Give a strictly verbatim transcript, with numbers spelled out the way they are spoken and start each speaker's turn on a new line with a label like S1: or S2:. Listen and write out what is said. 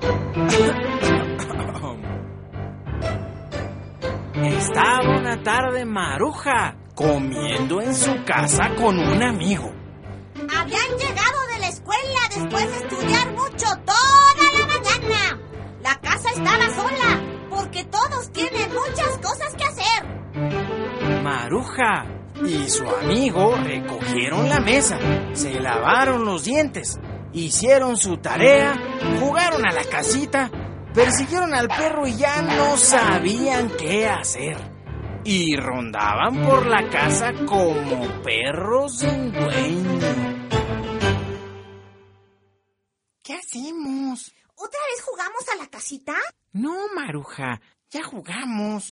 S1: Estaba una tarde Maruja comiendo en su casa con un amigo.
S2: Habían llegado de la escuela después de estudiar mucho toda la mañana. La casa estaba sola porque todos tienen muchas cosas que hacer.
S1: Maruja y su amigo recogieron la mesa, se lavaron los dientes, hicieron su tarea, jugaron a la casita, persiguieron al perro y ya no sabían qué hacer. Y rondaban por la casa como perros sin dueño. ¿Qué hacemos?
S2: ¿Otra vez jugamos a la casita?
S1: No, Maruja, ya jugamos.